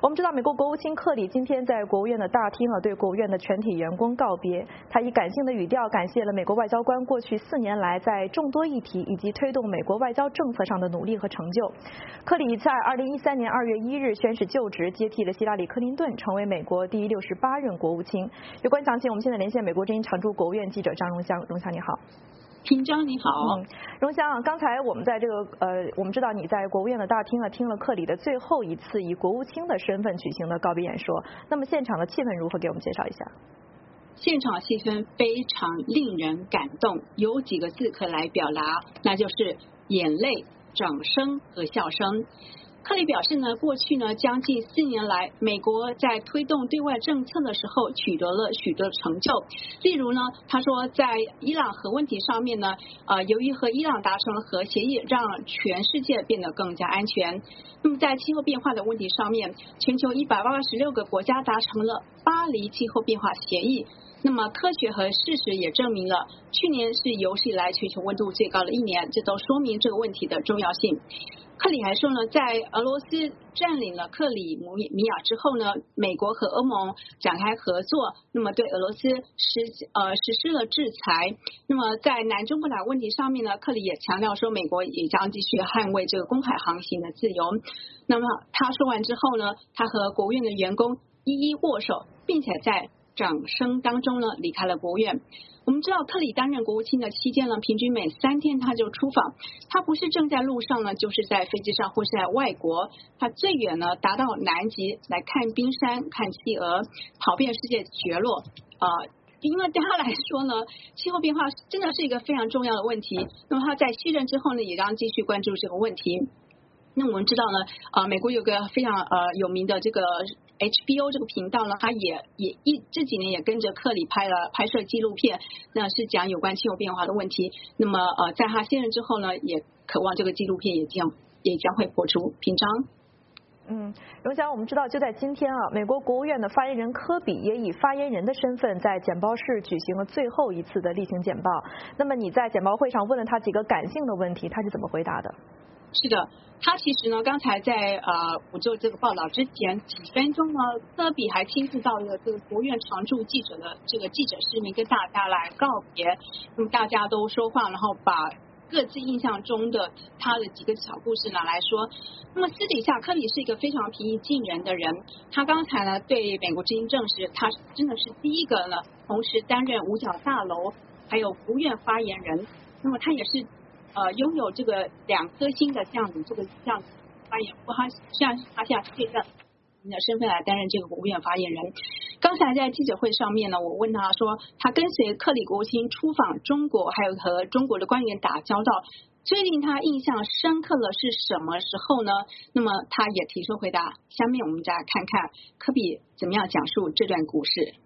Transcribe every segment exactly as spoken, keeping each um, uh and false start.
我们知道，美国国务卿克里今天在国务院的大厅啊，对国务院的全体员工告别。他以感性的语调感谢了美国外交官过去四年来在众多议题以及推动美国外交政策上的努力和成就。克里在二零一三年二月一日宣誓就职，接替了希拉里·克林顿，成为美国第六十八任国务卿。有关详情，我们现在连线美国之音常驻国务院记者张荣香。荣香你好。 平章你好， 嗯，荣香啊，刚才我们在这个呃，我们知道你在国务院的大厅啊，听了克里的最后一次以国务卿的身份举行的告别演说。那么现场的气氛如何？给我们介绍一下。 现场气氛非常令人感动，有几个字可来表达，那就是眼泪、掌声和笑声。克里表示呢，过去呢将近四年来，美国在推动对外政策的时候取得了许多成就。例如呢，他说在伊朗核问题上面呢，呃，由于和伊朗达成了核协议，让全世界变得更加安全。那么在气候变化的问题上面，全球一百八十六个国家达成了巴黎气候变化协议。那么科学和事实也证明了，去年是有史以来全球温度最高的一年，这都说明这个问题的重要性。克里还说呢，在俄罗斯占领了克里米亚之后呢，美国和欧盟展开合作，那么对俄罗斯实呃实施了制裁。那么在南中国海问题上面呢，克里也强调说，美国也将继续捍卫这个公海航行的自由。那么他说完之后呢，他和国务院的员工一一握手，并且在掌声当中呢离开了国务院。我们知道克里担任国务卿的期间呢，平均每三天他就出访，他不是正在路上呢，就是在飞机上或是在外国。他最远呢达到南极来看冰山、看企鹅，跑遍世界角落。呃，因为对他来说呢，气候变化真的是一个非常重要的问题。那么他在卸任之后呢，也将继续关注这个问题。那我们知道呢，呃，美国有个非常呃有名的这个 H B O 这个频道呢，它也也一这几年也跟着克里拍了拍摄纪录片，那是讲有关气候变化的问题。那么呃，在他卸任之后呢，也渴望这个纪录片也将也将会播出。平章。 嗯，荣翔，我们知道就在今天啊，美国国务院的发言人科比也以发言人的身份在简报室举行了最后一次的例行简报。那么你在简报会上问了他几个感性的问题，他是怎么回答的？ 是的，他其实呢，刚才在呃我做这个报道之前几分钟呢，科比还亲自到了这个国务院常驻记者的这个记者室里面跟大家来告别。那么大家都说话，然后把各自印象中的他的几个小故事拿来说。那么私底下，科比是一个非常平易近人的人。他刚才呢对美国之音证实，他真的是第一个呢同时担任五角大楼还有国务院发言人。那么他也是。呃，拥有这个两颗星的这样子这个这样子发言，不过他现在他现在是这个你的身份来担任这个国务院发言人。刚才在记者会上面呢，我问他说，他跟随克里国务卿出访中国，还有和中国的官员打交道，最令他印象深刻的是什么时候呢？那么他也提出回答。下面我们再来看看科比怎么样讲述这段故事。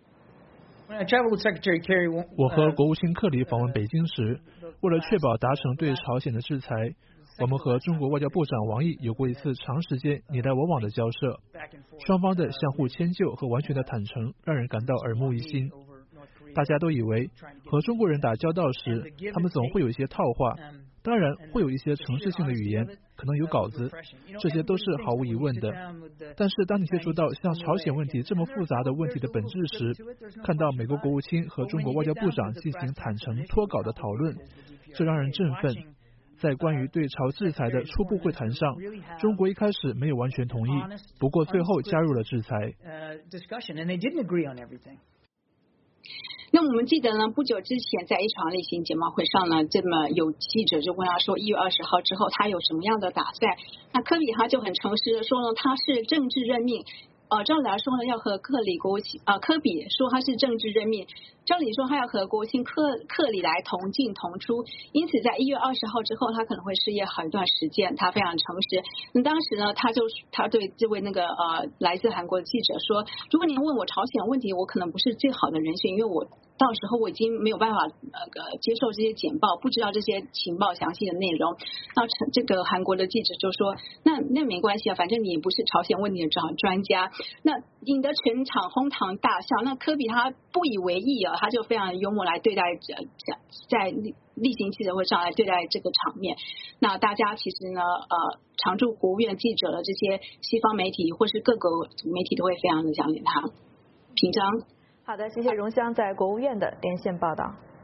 我和国务卿克里访问北京时，为了确保达成对朝鲜的制裁，我们和中国外交部长王毅有过一次长时间你来我往的交涉，双方的相互迁就和完全的坦诚让人感到耳目一新。大家都以为和中国人打交道时，他们总会有一些套话，当然会有一些程式性的语言，可能有稿子，这些都是毫无疑问的。但是当你接触到像朝鲜问题这么复杂的问题的本质时，看到美国国务卿和中国外交部长进行坦诚脱稿的讨论，这让人振奋。在关于对朝制裁的初步会谈上，中国一开始没有完全同意，不过最后加入了制裁。 那我们记得呢，不久之前在一场例行简报会上呢，这么有记者就问他说，一月二十号之后他有什么样的打算？那科比他就很诚实的说呢，他是政治任命。呃，照理来说呢，要和克里国务卿呃科比说他是政治任命，照理说他要和国务卿克克里来同进同出，因此在一月二十号之后，他可能会失业好一段时间。他非常诚实。那当时呢，他就他对这位那个呃来自韩国的记者说，如果您问我朝鲜问题，我可能不是最好的人选，因为我到时候我已经没有办法呃接受这些简报，不知道这些情报详细的内容。那这个韩国的记者就说，那那没关系啊，反正你也不是朝鲜问题的专家。那引得全场哄堂大笑。那科比他不以为意啊，他就非常幽默来对待在例行记者会上来对待这个场面。那大家其实呢，呃，常驻国务院记者的这些西方媒体或是各个媒体都会非常的想念他。平章。 好的，谢谢荣香在国务院的连线报道。